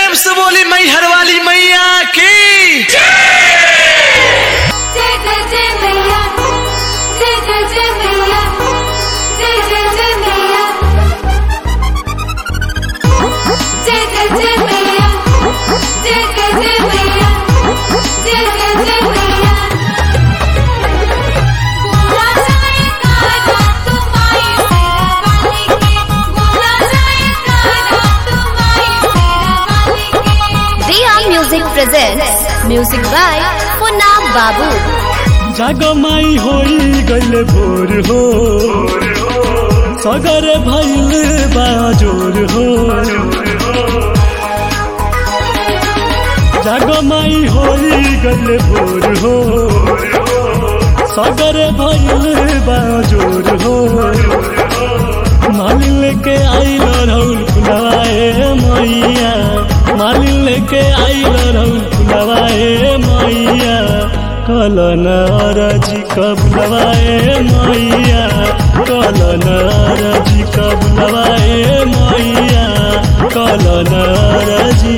प्रेम से बोली मैहर वाली मैया की जय जय जय मैया, जय जय जय मैया, जय जय जय मैया, जय जय जय मैया, जय जय जय मैया, जय जय जय मैया। बोला जाए कान्हा तुम्हारी सेरा वाली के, बोला जाए कान्हा तुम्हारी सेरा वाली के। Diya Music presents music by Funab Babu. जगमाई होई गइल भोर हो सगर भइल बाजोर हो जगमाई होई गइल भोर हो सगर भइल बाजोर हो मालिन लेके आइल रहुल फुलवाए मैया मालिन लेके आइल रहुल फुलवाए मैया कलन अरजी कबुलवाए मैया कलन अरजी कबुलवाए मैया कलन अरजी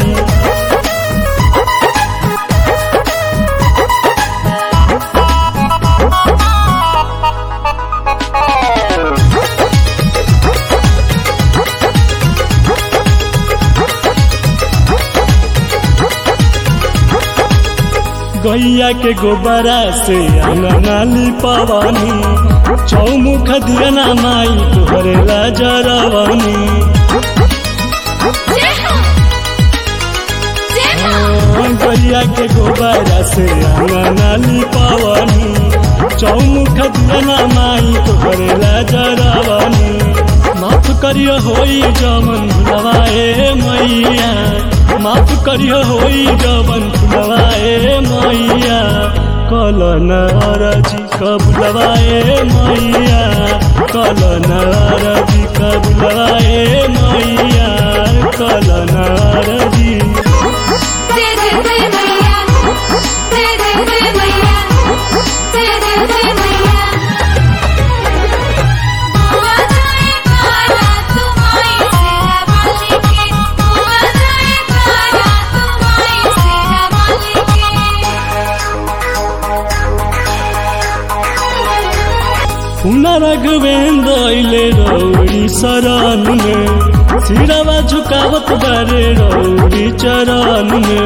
गैया के गोबरा से अंगनाली पवानी चौमुख दियना माई तोहरे लाजरवानी गैया के गोबरा से अंगनाली पवानी चौमुख दियना माई तोहरे लाजरवानी माफ करियो होई जमन भुलवाए मैया माफ करियो होई जवन फुलवाए मैया कलन अरजी कबुलवाए मैया कलन अरजी कबुलवाए मैया कलन अरजी। जय जय जय मैया, जय जय जय मैया, जय जय जय मैया। बोला जाए कान्हा तुम्हारी सेरा वाली के, बोला जाए कान्हा तुम्हारी सेरा वाली के। पुनरघवेंद्र अइले रौरी शरण में सिरवा झुकावत बारे रौरी चरण में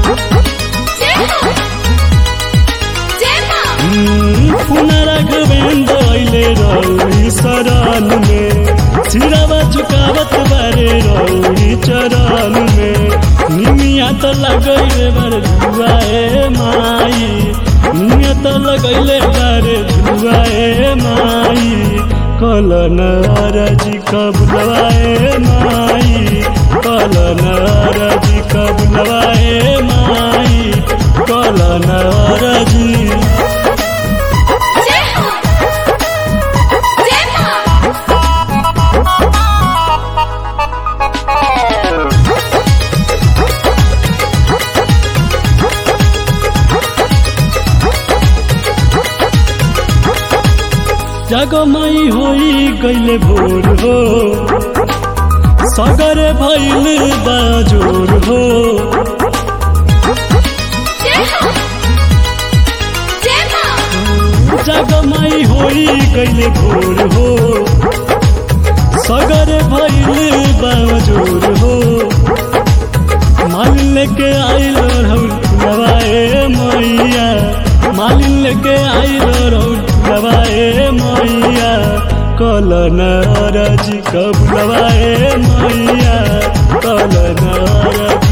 पुनरघवेंद्र अइले रौरी शरण में सिरवा झुकावत बारे रौरी चरण में निमिया तो लगैले बारे झुआए माई निमिया तो लगैले बारे झुआए माई कलन अरजी कबुलवाए माई कलन अरजी कबुलवाए माई कलन अरजी। जगमाई होई गइले भोर हो सगर भइल बाजोर हो जगमाई होई गइले भोर हो सगर भइल बाजोर हो मालिन लेके आइल रहुल फुलवाए मैया मालिन लेके आइल रहुल फुलवाए मैया कलन अरजी कबुलवाए मैया कलन अरजी।